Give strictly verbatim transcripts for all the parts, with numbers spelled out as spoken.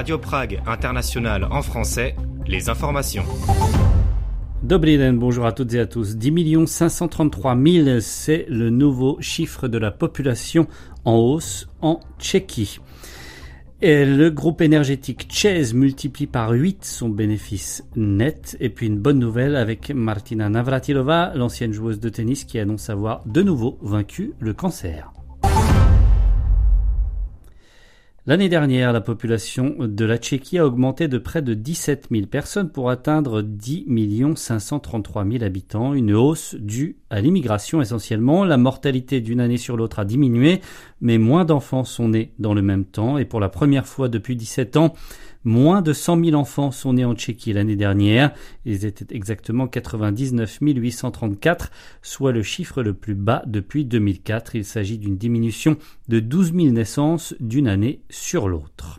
Radio Prague International en français, les informations. Dobrý den, bonjour à toutes et à tous. dix millions cinq cent trente-trois mille, c'est le nouveau chiffre de la population en hausse en Tchéquie. Et le groupe énergétique ČEZ multiplie par huit son bénéfice net. Et puis une bonne nouvelle avec Martina Navratilova, l'ancienne joueuse de tennis qui annonce avoir de nouveau vaincu le cancer. L'année dernière, la population de la Tchéquie a augmenté de près de dix-sept mille personnes pour atteindre dix millions cinq cent trente-trois mille habitants, une hausse due à l'immigration essentiellement. La mortalité d'une année sur l'autre a diminué, mais moins d'enfants sont nés dans le même temps et pour la première fois depuis dix-sept ans, moins de cent mille enfants sont nés en Tchéquie l'année dernière. Ils étaient exactement quatre-vingt-dix-neuf mille huit cent trente-quatre, soit le chiffre le plus bas depuis deux mille quatre. Il s'agit d'une diminution de douze mille naissances d'une année sur l'autre.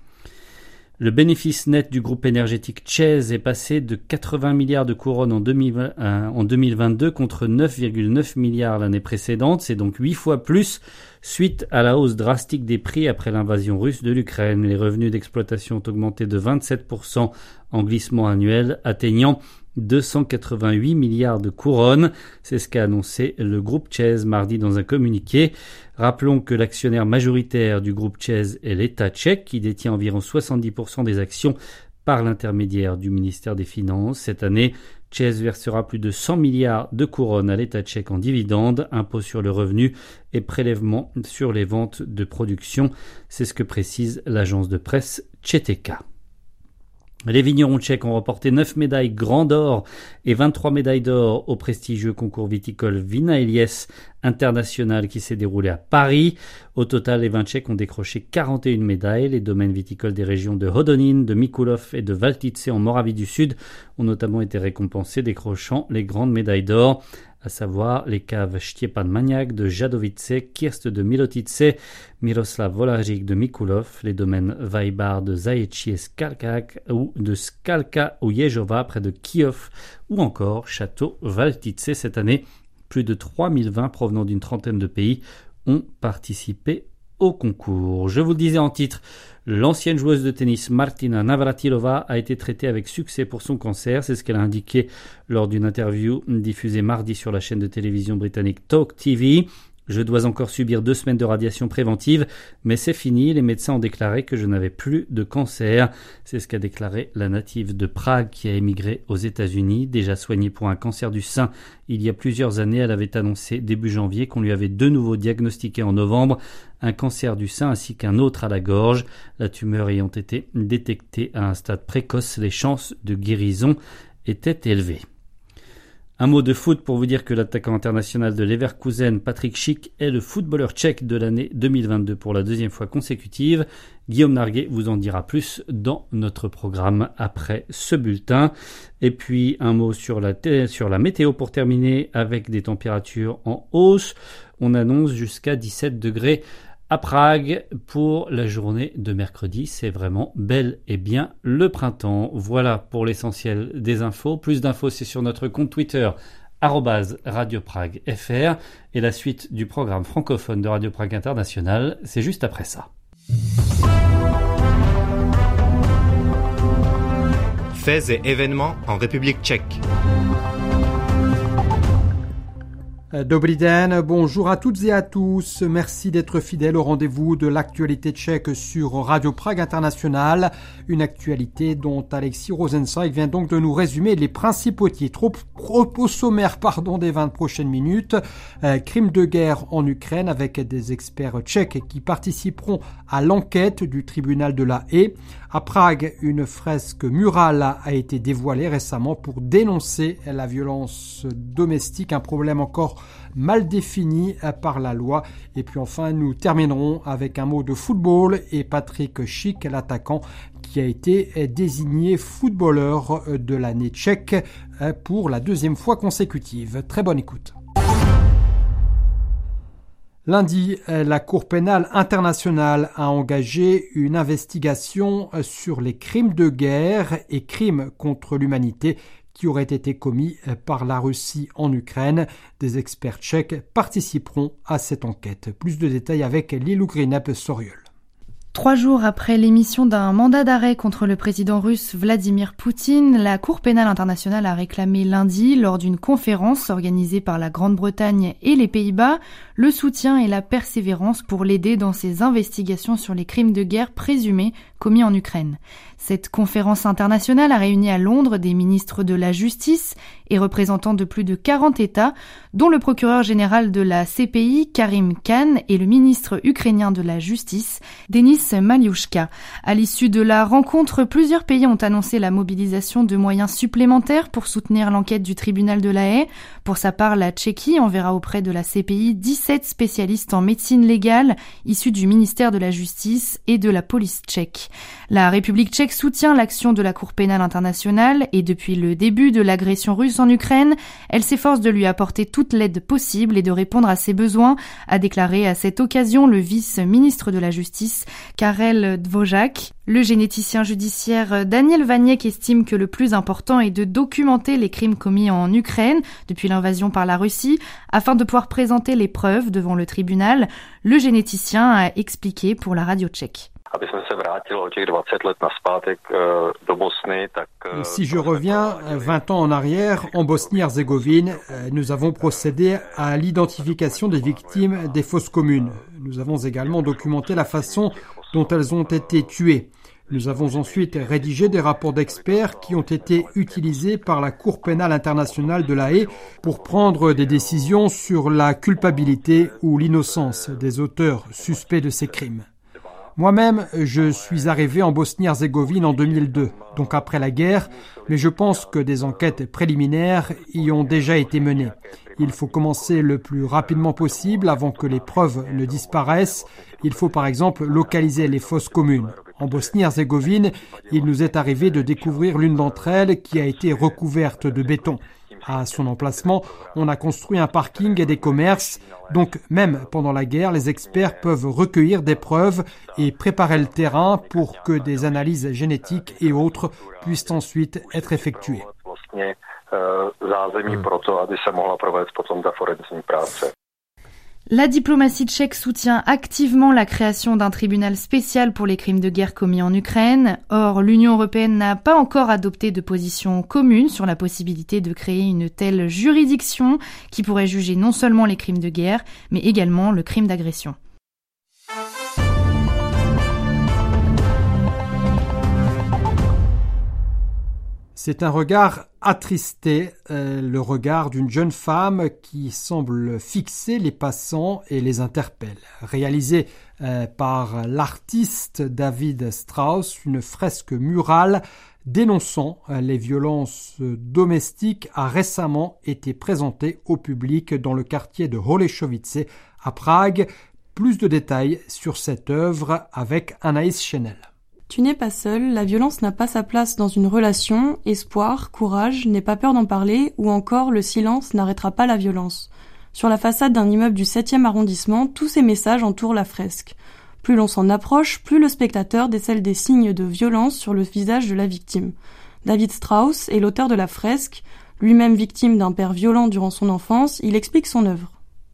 Le bénéfice net du groupe énergétique ČEZ est passé de quatre-vingts milliards de couronnes en, deux mille, euh, en deux mille vingt-deux contre neuf virgule neuf milliards l'année précédente. C'est donc huit fois plus suite à la hausse drastique des prix après l'invasion russe de l'Ukraine. Les revenus d'exploitation ont augmenté de vingt-sept pour cent en glissement annuel, atteignant deux cent quatre-vingt-huit milliards de couronnes. C'est ce qu'a annoncé le groupe ČEZ mardi dans un communiqué. Rappelons que l'actionnaire majoritaire du groupe ČEZ est l'État tchèque qui détient environ soixante-dix pour cent des actions par l'intermédiaire du ministère des Finances. Cette année, ČEZ versera plus de cent milliards de couronnes à l'État tchèque en dividendes, impôts sur le revenu et prélèvements sur les ventes de production. C'est ce que précise l'agence de presse Četeka. Les vignerons tchèques ont remporté neuf médailles Grand d'Or et vingt-trois médailles d'or au prestigieux concours viticole Vinaelies international qui s'est déroulé à Paris. Au total, les vins tchèques ont décroché quarante et une médailles. Les domaines viticoles des régions de Hodonín, de Mikulov et de Valtice en Moravie du Sud ont notamment été récompensés, décrochant les grandes médailles d'or, à savoir les caves Štěpán Maňák de Žadovice, Kirst de Milotice, Miroslav Volařík de Mikulov, les domaines Vajbar de Zaječí Skalkák ou de Skalka ou Ježova près de Kyjov ou encore Château Valtice. Cette année, plus de trois mille vins provenant d'une trentaine de pays ont participé au concours. Je vous le disais en titre, l'ancienne joueuse de tennis Martina Navratilova a été traitée avec succès pour son cancer. C'est ce qu'elle a indiqué lors d'une interview diffusée mardi sur la chaîne de télévision britannique Talk T V. Je dois encore subir deux semaines de radiation préventive, mais c'est fini. Les médecins ont déclaré que je n'avais plus de cancer. C'est ce qu'a déclaré la native de Prague qui a émigré aux États-Unis. Déjà soignée pour un cancer du sein il y a plusieurs années, elle avait annoncé début janvier qu'on lui avait de nouveau diagnostiqué en novembre un cancer du sein ainsi qu'un autre à la gorge. La tumeur ayant été détectée à un stade précoce, les chances de guérison étaient élevées. Un mot de foot pour vous dire que l'attaquant international de Leverkusen, Patrick Schick, est le footballeur tchèque de l'année deux mille vingt-deux pour la deuxième fois consécutive. Guillaume Narguet vous en dira plus dans notre programme après ce bulletin. Et puis un mot sur la, t- sur la météo pour terminer avec des températures en hausse. On annonce jusqu'à dix-sept degrés à Prague pour la journée de mercredi. C'est vraiment bel et bien le printemps. Voilà pour l'essentiel des infos. Plus d'infos, c'est sur notre compte Twitter arobase Radio Prague F R et la suite du programme francophone de Radio Prague International, c'est juste après ça. Faits et événements en République tchèque. Dobrý den, bonjour à toutes et à tous. Merci d'être fidèles au rendez-vous de l'actualité tchèque sur Radio Prague International. Une actualité dont Alexis Rosenzweig vient donc de nous résumer les principaux titres. Au, au, au sommaire pardon, des vingt prochaines minutes, euh, crime de guerre en Ukraine avec des experts tchèques qui participeront à l'enquête du tribunal de la Haye. À Prague, une fresque murale a été dévoilée récemment pour dénoncer la violence domestique, un problème encore mal défini par la loi. Et puis enfin, nous terminerons avec un mot de football et Patrick Schick, l'attaquant, qui a été désigné footballeur de l'année tchèque pour la deuxième fois consécutive. Très bonne écoute. Lundi, la Cour pénale internationale a engagé une investigation sur les crimes de guerre et crimes contre l'humanité qui auraient été commis par la Russie en Ukraine. Des experts tchèques participeront à cette enquête. Plus de détails avec Lilou Grinep Soriol. Trois jours après l'émission d'un mandat d'arrêt contre le président russe Vladimir Poutine, la Cour pénale internationale a réclamé lundi, lors d'une conférence organisée par la Grande-Bretagne et les Pays-Bas, le soutien et la persévérance pour l'aider dans ses investigations sur les crimes de guerre présumés commis en Ukraine. Cette conférence internationale a réuni à Londres des ministres de la Justice et représentants de plus de quarante États, dont le procureur général de la C P I, Karim Khan, et le ministre ukrainien de la Justice, Denis Maliushka. À l'issue de la rencontre, plusieurs pays ont annoncé la mobilisation de moyens supplémentaires pour soutenir l'enquête du tribunal de La Haye. Pour sa part, la Tchéquie enverra auprès de la C P I dix-sept spécialistes en médecine légale, issus du ministère de la Justice et de la police tchèque. La République tchèque soutient l'action de la Cour pénale internationale et depuis le début de l'agression russe en Ukraine, elle s'efforce de lui apporter toute l'aide possible et de répondre à ses besoins, a déclaré à cette occasion le vice-ministre de la Justice, Karel Dvořák. Le généticien judiciaire Daniel Vaněk estime que le plus important est de documenter les crimes commis en Ukraine depuis l'invasion par la Russie afin de pouvoir présenter les preuves devant le tribunal. Le généticien a expliqué pour la radio tchèque. Si je reviens vingt ans en arrière, en Bosnie-Herzégovine, nous avons procédé à l'identification des victimes des fosses communes. Nous avons également documenté la façon dont elles ont été tuées. Nous avons ensuite rédigé des rapports d'experts qui ont été utilisés par la Cour pénale internationale de La Haye pour prendre des décisions sur la culpabilité ou l'innocence des auteurs suspects de ces crimes. Moi-même, je suis arrivé en Bosnie-Herzégovine en deux mille deux, donc après la guerre, mais je pense que des enquêtes préliminaires y ont déjà été menées. Il faut commencer le plus rapidement possible avant que les preuves ne disparaissent. Il faut par exemple localiser les fosses communes. En Bosnie-Herzégovine, il nous est arrivé de découvrir l'une d'entre elles qui a été recouverte de béton. À son emplacement, on a construit un parking et des commerces. Donc, même pendant la guerre, les experts peuvent recueillir des preuves et préparer le terrain pour que des analyses génétiques et autres puissent ensuite être effectuées. La diplomatie tchèque soutient activement la création d'un tribunal spécial pour les crimes de guerre commis en Ukraine. Or, l'Union européenne n'a pas encore adopté de position commune sur la possibilité de créer une telle juridiction qui pourrait juger non seulement les crimes de guerre, mais également le crime d'agression. C'est un regard attristé, euh, le regard d'une jeune femme qui semble fixer les passants et les interpelle. Réalisé euh, par l'artiste David Strauss, une fresque murale dénonçant euh, les violences domestiques a récemment été présentée au public dans le quartier de Holešovice à Prague. Plus de détails sur cette œuvre avec Anaïs Chenel. Tu n'es pas seul, la violence n'a pas sa place dans une relation, espoir, courage, n'aie pas peur d'en parler, ou encore le silence n'arrêtera pas la violence. Sur la façade d'un immeuble du septième arrondissement, tous ces messages entourent la fresque. Plus l'on s'en approche, plus le spectateur décèle des signes de violence sur le visage de la victime. David Strauss est l'auteur de la fresque, lui-même victime d'un père violent durant son enfance, il explique son œuvre.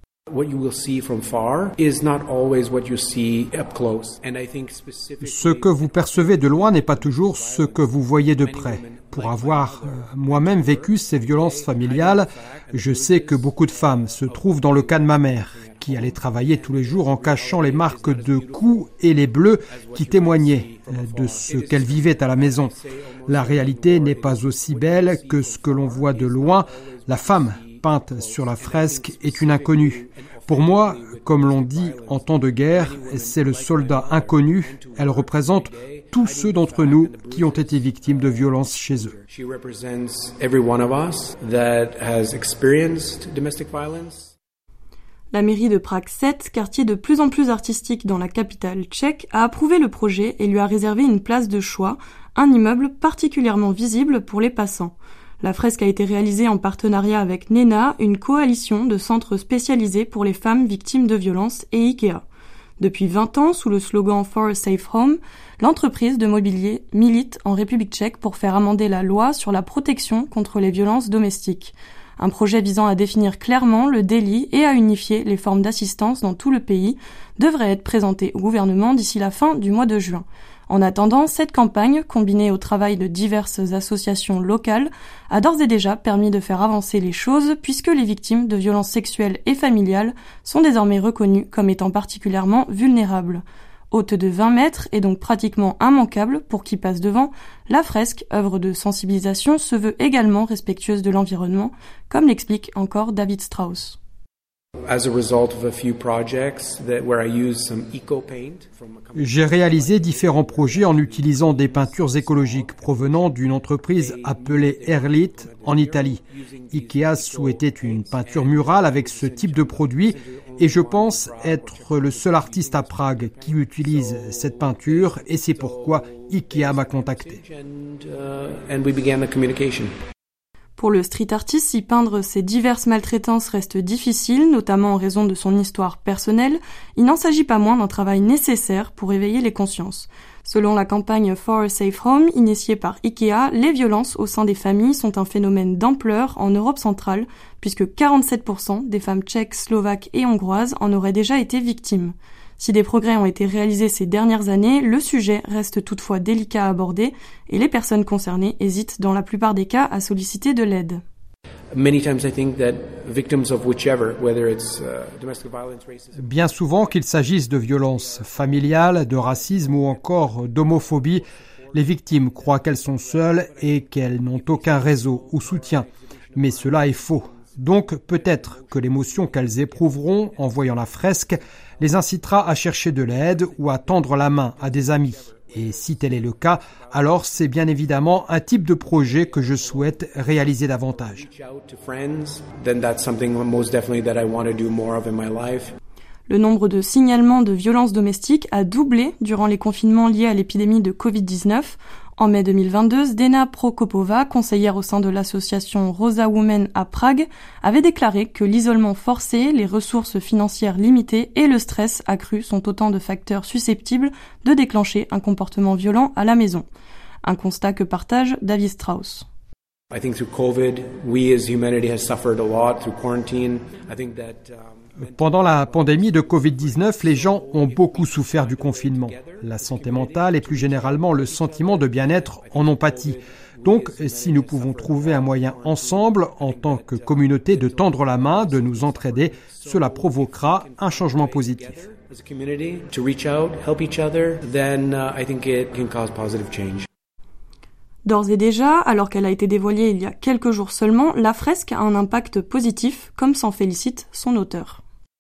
Ce que vous percevez de loin n'est pas toujours ce que vous voyez de près. Pour avoir euh, moi-même vécu ces violences familiales, je sais que beaucoup de femmes se trouvent dans le cas de ma mère, qui allait travailler tous les jours en cachant les marques de coups et les bleus qui témoignaient euh, de ce qu'elle vivait à la maison. La réalité n'est pas aussi belle que ce que l'on voit de loin. La femme peinte sur la fresque est une inconnue. Pour moi, comme l'on dit en temps de guerre, c'est le soldat inconnu. Elle représente tous ceux d'entre nous qui ont été victimes de violences chez eux. La mairie de Prague sept, quartier de plus en plus artistique dans la capitale tchèque, a approuvé le projet et lui a réservé une place de choix, un immeuble particulièrement visible pour les passants. La fresque a été réalisée en partenariat avec NENA, une coalition de centres spécialisés pour les femmes victimes de violences, et Ikea. Depuis vingt ans, sous le slogan For a Safe Home, l'entreprise de mobilier milite en République tchèque pour faire amender la loi sur la protection contre les violences domestiques. Un projet visant à définir clairement le délit et à unifier les formes d'assistance dans tout le pays devrait être présenté au gouvernement d'ici la fin du mois de juin. En attendant, cette campagne, combinée au travail de diverses associations locales, a d'ores et déjà permis de faire avancer les choses puisque les victimes de violences sexuelles et familiales sont désormais reconnues comme étant particulièrement vulnérables. Haute de vingt mètres et donc pratiquement immanquable pour qui passe devant, la fresque, œuvre de sensibilisation, se veut également respectueuse de l'environnement, comme l'explique encore David Strauss. J'ai réalisé différents projets en utilisant des peintures écologiques provenant d'une entreprise appelée Erlit en Italie. Ikea souhaitait une peinture murale avec ce type de produit et je pense être le seul artiste à Prague qui utilise cette peinture et c'est pourquoi Ikea m'a contacté. Pour le street artist, y peindre ces diverses maltraitances reste difficile, notamment en raison de son histoire personnelle. Il n'en s'agit pas moins d'un travail nécessaire pour éveiller les consciences. Selon la campagne For a Safe Home, initiée par Ikea, les violences au sein des familles sont un phénomène d'ampleur en Europe centrale, puisque quarante-sept pour cent des femmes tchèques, slovaques et hongroises en auraient déjà été victimes. Si des progrès ont été réalisés ces dernières années, le sujet reste toutefois délicat à aborder et les personnes concernées hésitent dans la plupart des cas à solliciter de l'aide. Bien souvent, qu'il s'agisse de violences familiales, de racisme ou encore d'homophobie, les victimes croient qu'elles sont seules et qu'elles n'ont aucun réseau ou soutien. Mais cela est faux. Donc peut-être que l'émotion qu'elles éprouveront en voyant la fresque les incitera à chercher de l'aide ou à tendre la main à des amis. Et si tel est le cas, alors c'est bien évidemment un type de projet que je souhaite réaliser davantage. Le nombre de signalements de violences domestiques a doublé durant les confinements liés à l'épidémie de covid dix-neuf. En mai deux mille vingt-deux, Zdena Prokopova, conseillère au sein de l'association Rosa Women à Prague, avait déclaré que l'isolement forcé, les ressources financières limitées et le stress accru sont autant de facteurs susceptibles de déclencher un comportement violent à la maison. Un constat que partage David Strauss. I think through COVID, we as humanity has suffered a lot through quarantine. I think that Pendant la pandémie de covid dix-neuf, les gens ont beaucoup souffert du confinement. La santé mentale et plus généralement le sentiment de bien-être en ont pâti. Donc, si nous pouvons trouver un moyen ensemble, en tant que communauté, de tendre la main, de nous entraider, cela provoquera un changement positif. D'ores et déjà, alors qu'elle a été dévoilée il y a quelques jours seulement, la fresque a un impact positif, comme s'en félicite son auteur.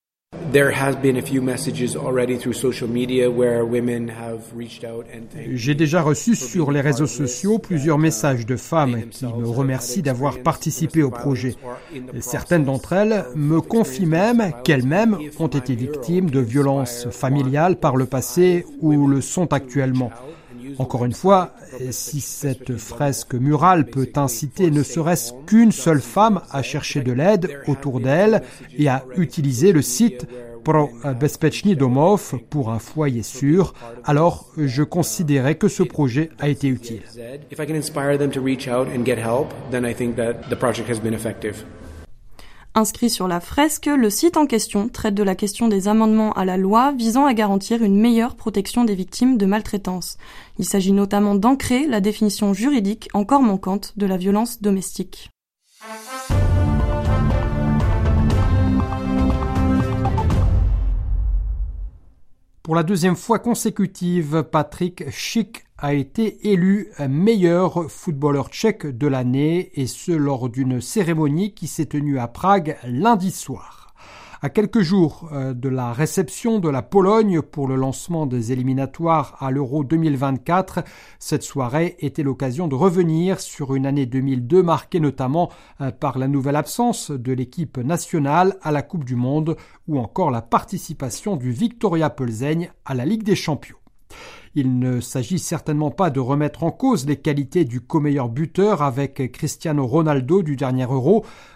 J'ai déjà reçu sur les réseaux sociaux plusieurs messages de femmes qui me remercient d'avoir participé au projet. Certaines d'entre elles me confient même qu'elles-mêmes ont été victimes de violences familiales par le passé ou le sont actuellement. Encore une fois, si cette fresque murale peut inciter ne serait-ce qu'une seule femme à chercher de l'aide autour d'elle et à utiliser le site Pro Bezpečný domov pour un foyer sûr, alors je considérais que ce projet a été utile. Inscrit sur la fresque, le site en question traite de la question des amendements à la loi visant à garantir une meilleure protection des victimes de maltraitance. Il s'agit notamment d'ancrer la définition juridique encore manquante de la violence domestique. Pour la deuxième fois consécutive, Patrik Schick a été élu meilleur footballeur tchèque de l'année, et ce lors d'une cérémonie qui s'est tenue à Prague lundi soir. À quelques jours de la réception de la Pologne pour le lancement des éliminatoires à l'Euro deux mille vingt-quatre, cette soirée était l'occasion de revenir sur une année deux mille deux marquée notamment par la nouvelle absence de l'équipe nationale à la Coupe du Monde ou encore la participation du Viktoria Plzeň à la Ligue des Champions. Il ne s'agit certainement pas de remettre en cause les qualités du co-meilleur buteur avec Cristiano Ronaldo du dernier Euro.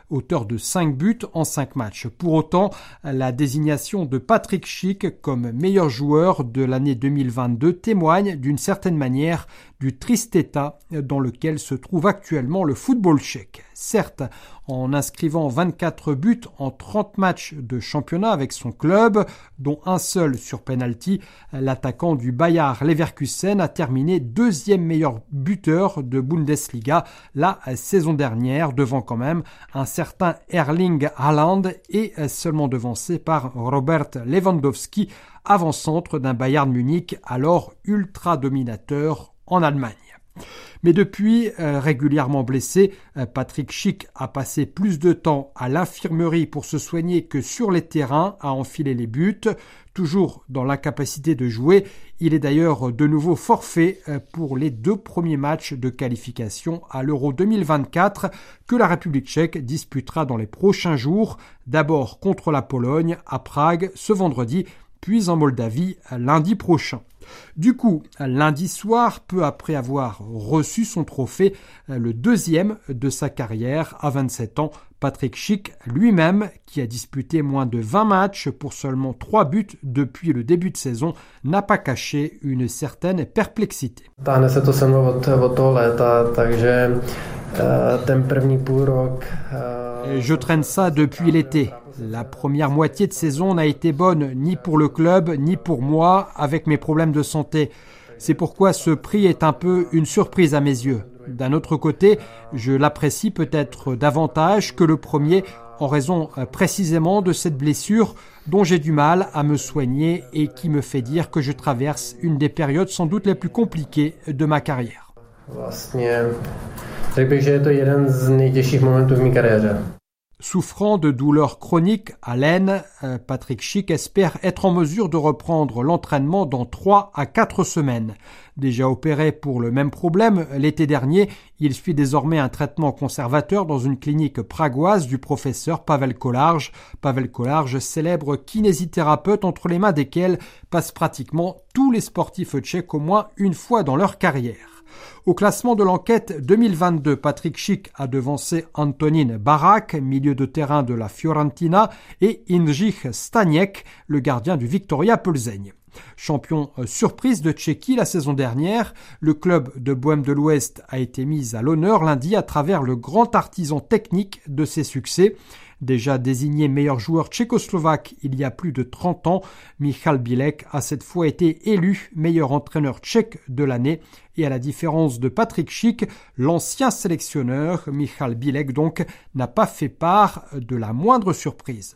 auteur de cinq buts en cinq matchs. Pour autant, la désignation de Patrick Schick comme meilleur joueur de l'année deux mille vingt-deux témoigne d'une certaine manière du triste état dans lequel se trouve actuellement le football tchèque. Certes, en inscrivant vingt-quatre buts en trente matchs de championnat avec son club, dont un seul sur penalty, l'attaquant du Bayer Leverkusen a terminé deuxième meilleur buteur de Bundesliga la saison dernière, devant quand même un certain Erling Haaland et seulement devancé par Robert Lewandowski, avant-centre d'un Bayern Munich alors ultra dominateur en Allemagne. Mais depuis, euh, régulièrement blessé, euh, Patrick Schick a passé plus de temps à l'infirmerie pour se soigner que sur les terrains à enfiler les buts. Toujours dans l'incapacité de jouer, il est d'ailleurs de nouveau forfait euh, pour les deux premiers matchs de qualification à l'Euro deux mille vingt-quatre que la République tchèque disputera dans les prochains jours, d'abord contre la Pologne à Prague ce vendredi, puis en Moldavie lundi prochain. Du coup, lundi soir, peu après avoir reçu son trophée, le deuxième de sa carrière à vingt-sept ans, Patrick Schick lui-même, qui a disputé moins de vingt matchs pour seulement trois buts depuis le début de saison, n'a pas caché une certaine perplexité. Je traîne ça depuis l'été. La première moitié de saison n'a été bonne ni pour le club ni pour moi avec mes problèmes de santé. C'est pourquoi ce prix est un peu une surprise à mes yeux. D'un autre côté, je l'apprécie peut-être davantage que le premier en raison précisément de cette blessure dont j'ai du mal à me soigner et qui me fait dire que je traverse une des périodes sans doute les plus compliquées de ma carrière. Souffrant de douleurs chroniques à l'aine, Patrick Schick espère être en mesure de reprendre l'entraînement dans trois à quatre semaines. Déjà opéré pour le même problème l'été dernier, il suit désormais un traitement conservateur dans une clinique pragoise du professeur Pavel Kolarz. Pavel Kolarz, célèbre kinésithérapeute entre les mains desquels passent pratiquement tous les sportifs tchèques au moins une fois dans leur carrière. Au classement de l'enquête deux mille vingt-deux, Patrick Schick a devancé Antonín Barak, milieu de terrain de la Fiorentina, et Jindřich Staněk, le gardien du Viktoria Plzeň. Champion surprise de Tchéquie la saison dernière, le club de Bohême de l'Ouest a été mis à l'honneur lundi à travers le grand artisan technique de ses succès. Déjà désigné meilleur joueur tchécoslovaque il y a plus de trente ans, Michal Bilek a cette fois été élu meilleur entraîneur tchèque de l'année. Et à la différence de Patrick Schick, l'ancien sélectionneur, Michal Bilek donc, n'a pas fait part de la moindre surprise.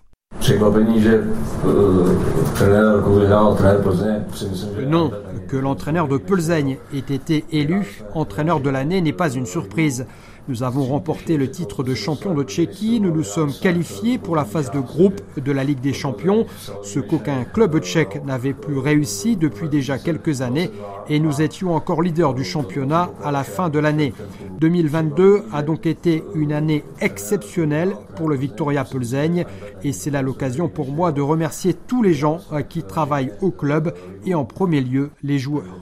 Non, que l'entraîneur de Plzeň ait été élu entraîneur de l'année n'est pas une surprise. Nous avons remporté le titre de champion de Tchéquie, nous nous sommes qualifiés pour la phase de groupe de la Ligue des Champions, ce qu'aucun club tchèque n'avait plus réussi depuis déjà quelques années, et nous étions encore leaders du championnat à la fin de l'année. deux mille vingt-deux a donc été une année exceptionnelle pour le Viktoria Plzeň, et c'est là l'occasion pour moi de remercier tous les gens qui travaillent au club, et en premier lieu les joueurs.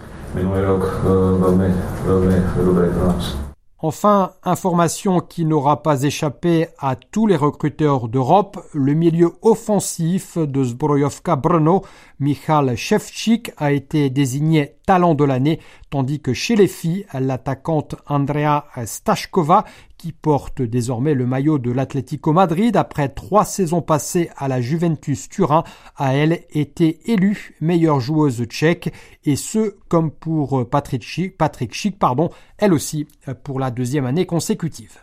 Enfin, information qui n'aura pas échappé à tous les recruteurs d'Europe, le milieu offensif de Zbrojovka Brno, Michal Ševčík, a été désigné talent de l'année, tandis que chez les filles, l'attaquante Andrea Stashkova, qui porte désormais le maillot de l'Atlético Madrid après trois saisons passées à la Juventus Turin, a elle été élue meilleure joueuse tchèque, et ce, comme pour Patrick Schick, Patrick Schick, pardon, elle aussi pour la deuxième année consécutive.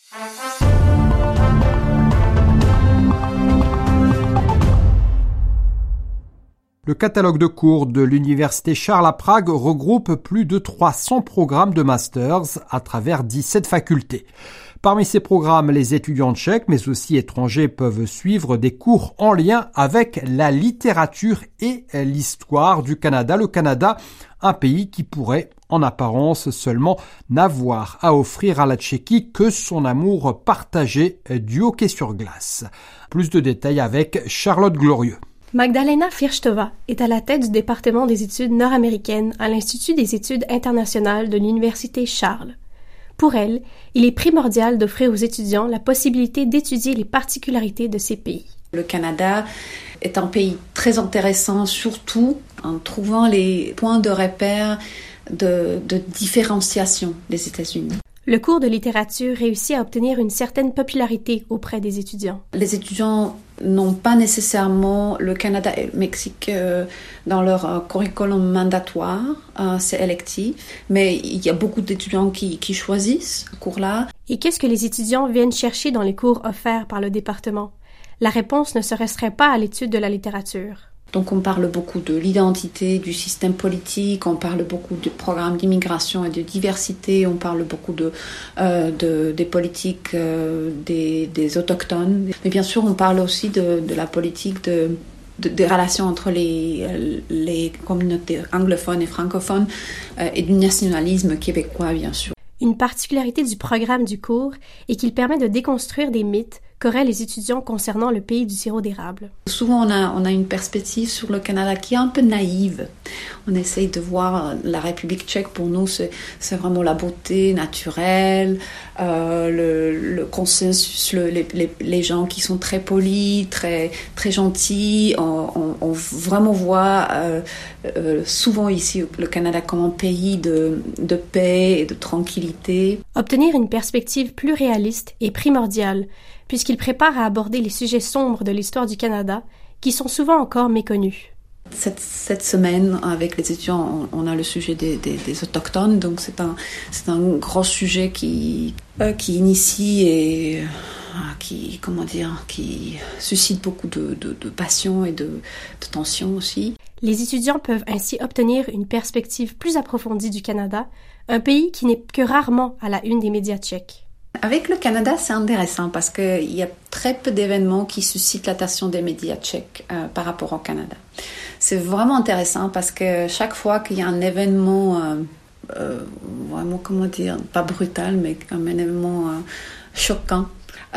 Le catalogue de cours de l'Université Charles à Prague regroupe plus de trois cents programmes de masters à travers dix-sept facultés. Parmi ces programmes, les étudiants tchèques, mais aussi étrangers, peuvent suivre des cours en lien avec la littérature et l'histoire du Canada. Le Canada, un pays qui pourrait, en apparence seulement, n'avoir à offrir à la Tchéquie que son amour partagé du hockey sur glace. Plus de détails avec Charlotte Glorieux. Magdalena Firstova est à la tête du département des études nord-américaines à l'Institut des études internationales de l'Université Charles. Pour elle, il est primordial d'offrir aux étudiants la possibilité d'étudier les particularités de ces pays. Le Canada est un pays très intéressant, surtout en trouvant les points de repère de, de différenciation des États-Unis. Le cours de littérature réussit à obtenir une certaine popularité auprès des étudiants. Les étudiants n'ont pas nécessairement le Canada et le Mexique euh, dans leur euh, curriculum mandatoire, euh, c'est électif, mais il y a beaucoup d'étudiants qui, qui choisissent ce cours-là. Et qu'est-ce que les étudiants viennent chercher dans les cours offerts par le département? La réponse ne se restreint pas à l'étude de la littérature. Donc on parle beaucoup de l'identité, du système politique, on parle beaucoup du programme d'immigration et de diversité, on parle beaucoup de, euh, de, des politiques euh, des, des autochtones. Mais bien sûr, on parle aussi de, de la politique de, de, des relations entre les, les communautés anglophones et francophones euh, et du nationalisme québécois, bien sûr. Une particularité du programme du cours est qu'il permet de déconstruire des mythes qu'auraient les étudiants concernant le pays du sirop d'érable. Souvent, on a, on a une perspective sur le Canada qui est un peu naïve. On essaye de voir la République tchèque, pour nous, c'est, c'est vraiment la beauté naturelle, euh, le, le consensus, le, les, les, les gens qui sont très polis, très, très gentils. On, on, on vraiment voit euh, euh, souvent ici le Canada comme un pays de, de paix et de tranquillité. Obtenir une perspective plus réaliste est primordial, puisqu'il prépare à aborder les sujets sombres de l'histoire du Canada, qui sont souvent encore méconnus. Cette, cette semaine, avec les étudiants, on, on a le sujet des, des, des Autochtones, donc c'est un, c'est un gros sujet qui, euh, qui initie et euh, qui, comment dire, qui suscite beaucoup de, de, de passion et de, de tension aussi. Les étudiants peuvent ainsi obtenir une perspective plus approfondie du Canada, un pays qui n'est que rarement à la une des médias tchèques. Avec le Canada, c'est intéressant parce qu'il y a très peu d'événements qui suscitent l'attention des médias tchèques euh, par rapport au Canada. C'est vraiment intéressant parce que chaque fois qu'il y a un événement, euh, euh, vraiment, comment dire, pas brutal, mais un événement euh, choquant,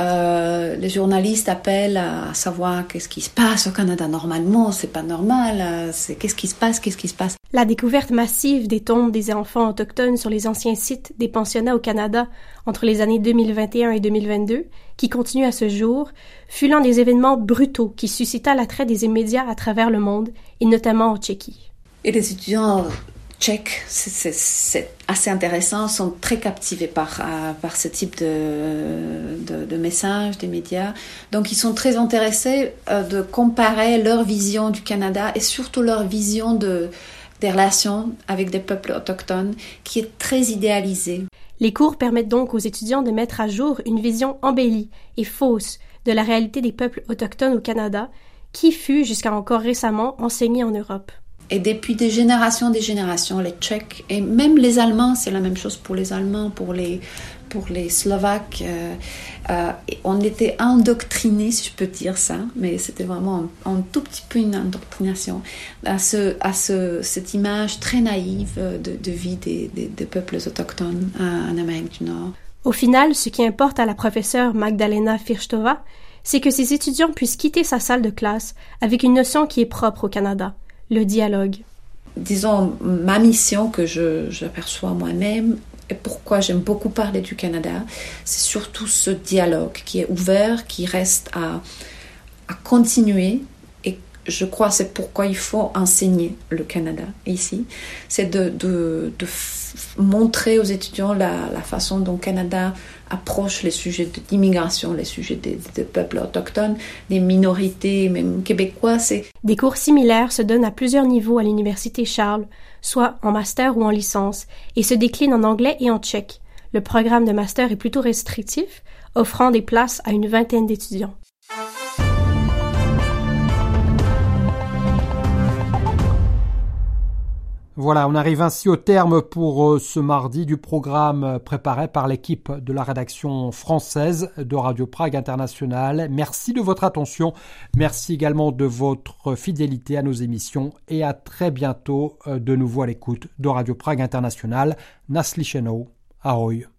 Euh, les journalistes appellent à savoir qu'est-ce qui se passe au Canada. Normalement, c'est pas normal. Euh, c'est qu'est-ce qui se passe, qu'est-ce qui se passe. La découverte massive des tombes des enfants autochtones sur les anciens sites des pensionnats au Canada entre les années deux mille vingt et un et deux mille vingt-deux, qui continue à ce jour, fut l'un des événements brutaux qui suscita l'attrait des médias à travers le monde, et notamment en Tchéquie. Et les étudiants tchèques, c'est, c'est, c'est assez intéressant, sont très captivés par, euh, par ce type de, de, de messages des médias. Donc ils sont très intéressés euh, de comparer leur vision du Canada et surtout leur vision de, des relations avec des peuples autochtones qui est très idéalisée. Les cours permettent donc aux étudiants de mettre à jour une vision embellie et fausse de la réalité des peuples autochtones au Canada, qui fut jusqu'à encore récemment enseignée en Europe. Et depuis des générations, des générations, les Tchèques et même les Allemands, c'est la même chose pour les Allemands, pour les, pour les Slovaques. Euh, euh, on était endoctrinés, si je peux dire ça, mais c'était vraiment un, un tout petit peu une indoctrination à, ce, à ce, cette image très naïve de, de vie des, des, des peuples autochtones en Amérique du Nord. Au final, ce qui importe à la professeure Magdalena Firštova, c'est que ses étudiants puissent quitter sa salle de classe avec une notion qui est propre au Canada. Le dialogue. Disons, ma mission que je, j'aperçois moi-même, et pourquoi j'aime beaucoup parler du Canada, c'est surtout ce dialogue qui est ouvert, qui reste à, à continuer. Et je crois que c'est pourquoi il faut enseigner le Canada ici. C'est de, de, de f- montrer aux étudiants la, la façon dont le Canada approche les sujets d'immigration, les sujets des, des peuples autochtones, des minorités, même québécois. C'est... Des cours similaires se donnent à plusieurs niveaux à l'Université Charles, soit en master ou en licence, et se déclinent en anglais et en tchèque. Le programme de master est plutôt restrictif, offrant des places à une vingtaine d'étudiants. Voilà, on arrive ainsi au terme pour ce mardi du programme préparé par l'équipe de la rédaction française de Radio Prague International. Merci de votre attention, merci également de votre fidélité à nos émissions et à très bientôt de nouveau à l'écoute de Radio Prague International. Naslyšenou, ahoj.